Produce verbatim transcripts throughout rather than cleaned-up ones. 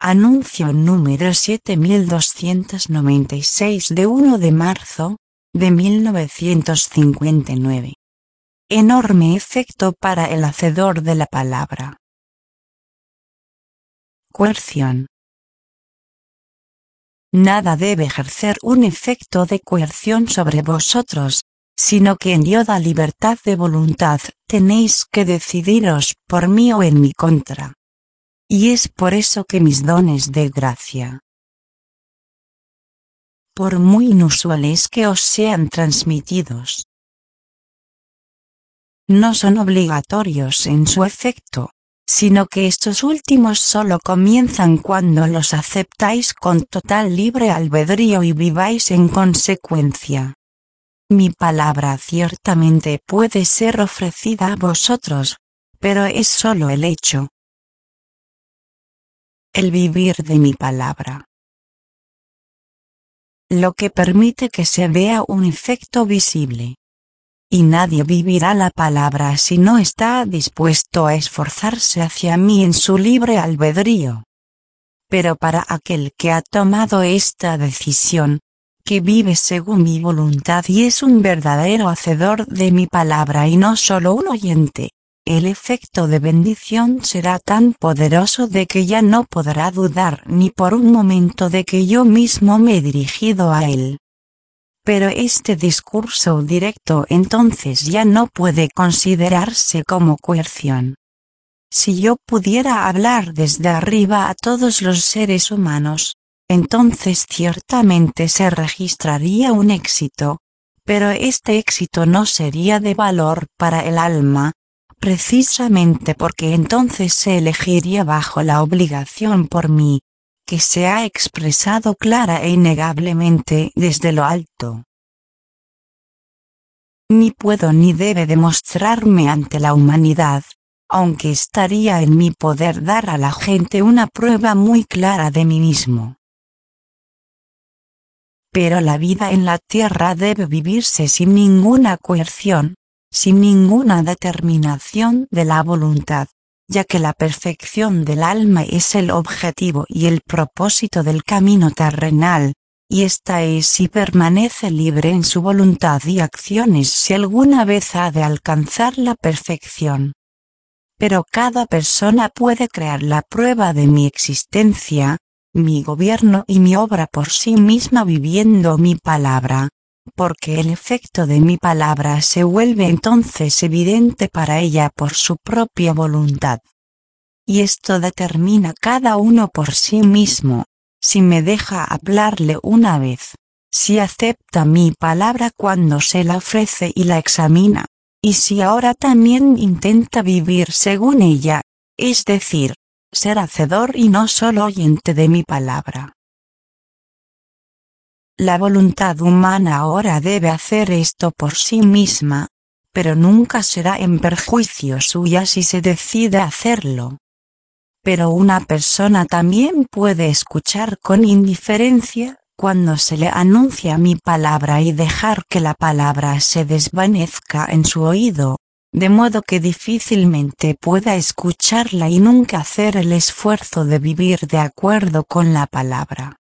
Anuncio número siete mil doscientos noventa y seis de uno de marzo, de mil novecientos cincuenta y nueve. Enorme efecto para el hacedor de la palabra. Coerción. Nada debe ejercer un efecto de coerción sobre vosotros, sino que en Dioda libertad de voluntad tenéis que decidiros por mí o en mi contra. Y es por eso que mis dones de gracia, por muy inusuales que os sean transmitidos, no son obligatorios en su efecto, sino que estos últimos solo comienzan cuando los aceptáis con total libre albedrío y viváis en consecuencia. Mi palabra ciertamente puede ser ofrecida a vosotros, pero es solo el hecho, el vivir de mi palabra, lo que permite que se vea un efecto visible. Y nadie vivirá la palabra si no está dispuesto a esforzarse hacia mí en su libre albedrío. Pero para aquel que ha tomado esta decisión, que vive según mi voluntad y es un verdadero hacedor de mi palabra y no solo un oyente, el efecto de bendición será tan poderoso de que ya no podrá dudar ni por un momento de que yo mismo me he dirigido a él. Pero este discurso directo entonces ya no puede considerarse como coerción. Si yo pudiera hablar desde arriba a todos los seres humanos, entonces ciertamente se registraría un éxito, pero este éxito no sería de valor para el alma, precisamente porque entonces se elegiría bajo la obligación por mí, que se ha expresado clara e innegablemente desde lo alto. Ni puedo ni debe demostrarme ante la humanidad, aunque estaría en mi poder dar a la gente una prueba muy clara de mí mismo. Pero la vida en la tierra debe vivirse sin ninguna coerción, sin ninguna determinación de la voluntad, ya que la perfección del alma es el objetivo y el propósito del camino terrenal, y esta es si permanece libre en su voluntad y acciones si alguna vez ha de alcanzar la perfección. Pero cada persona puede crear la prueba de mi existencia, mi gobierno y mi obra por sí misma viviendo mi palabra, porque el efecto de mi palabra se vuelve entonces evidente para ella por su propia voluntad. Y esto determina cada uno por sí mismo, si me deja hablarle una vez, si acepta mi palabra cuando se la ofrece y la examina, y si ahora también intenta vivir según ella, es decir, ser hacedor y no solo oyente de mi palabra. La voluntad humana ahora debe hacer esto por sí misma, pero nunca será en perjuicio suya si se decide hacerlo. Pero una persona también puede escuchar con indiferencia cuando se le anuncia mi palabra y dejar que la palabra se desvanezca en su oído, de modo que difícilmente pueda escucharla y nunca hacer el esfuerzo de vivir de acuerdo con la palabra.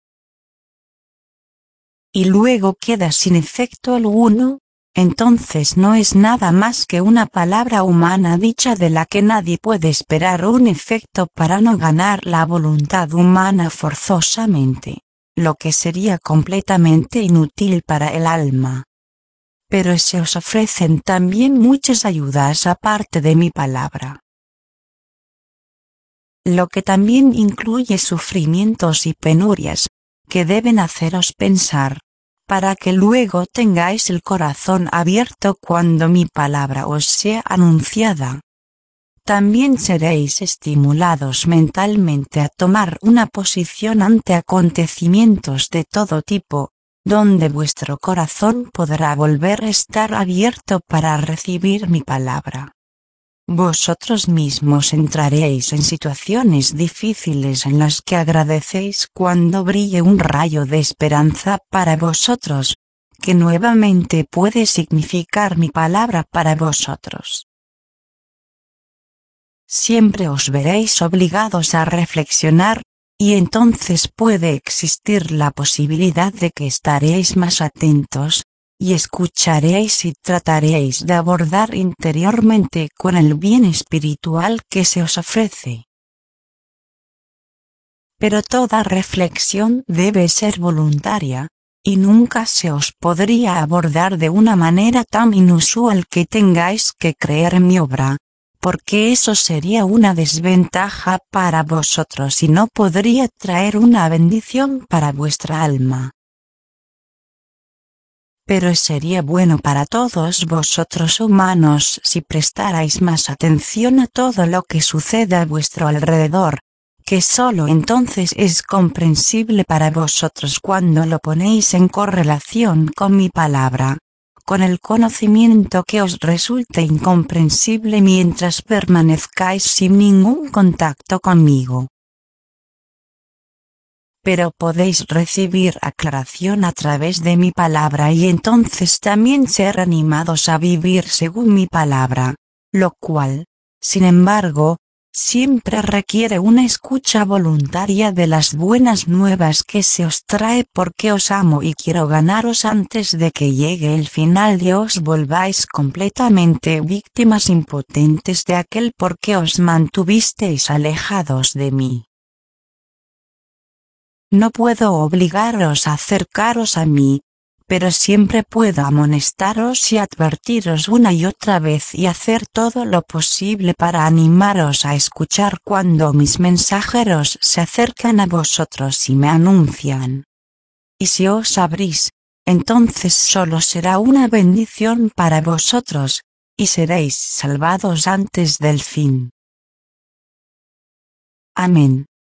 Y luego queda sin efecto alguno, entonces no es nada más que una palabra humana dicha de la que nadie puede esperar un efecto para no ganar la voluntad humana forzosamente, lo que sería completamente inútil para el alma. Pero se os ofrecen también muchas ayudas aparte de mi palabra, lo que también incluye sufrimientos y penurias, que deben haceros pensar, para que luego tengáis el corazón abierto cuando mi palabra os sea anunciada. También seréis estimulados mentalmente a tomar una posición ante acontecimientos de todo tipo, donde vuestro corazón podrá volver a estar abierto para recibir mi palabra. Vosotros mismos entraréis en situaciones difíciles en las que agradecéis cuando brille un rayo de esperanza para vosotros, que nuevamente puede significar mi palabra para vosotros. Siempre os veréis obligados a reflexionar, y entonces puede existir la posibilidad de que estaréis más atentos, y escucharéis y trataréis de abordar interiormente con el bien espiritual que se os ofrece. Pero toda reflexión debe ser voluntaria, y nunca se os podría abordar de una manera tan inusual que tengáis que creer en mi obra, porque eso sería una desventaja para vosotros y no podría traer una bendición para vuestra alma. Pero sería bueno para todos vosotros humanos si prestarais más atención a todo lo que sucede a vuestro alrededor, que sólo entonces es comprensible para vosotros cuando lo ponéis en correlación con mi palabra, con el conocimiento que os resulte incomprensible mientras permanezcáis sin ningún contacto conmigo. Pero podéis recibir aclaración a través de mi palabra y entonces también ser animados a vivir según mi palabra, lo cual, sin embargo, siempre requiere una escucha voluntaria de las buenas nuevas que se os trae porque os amo y quiero ganaros antes de que llegue el final y os volváis completamente víctimas impotentes de aquel por qué os mantuvisteis alejados de mí. No puedo obligaros a acercaros a mí, pero siempre puedo amonestaros y advertiros una y otra vez y hacer todo lo posible para animaros a escuchar cuando mis mensajeros se acercan a vosotros y me anuncian. Y si os abrís, entonces solo será una bendición para vosotros, y seréis salvados antes del fin. Amén.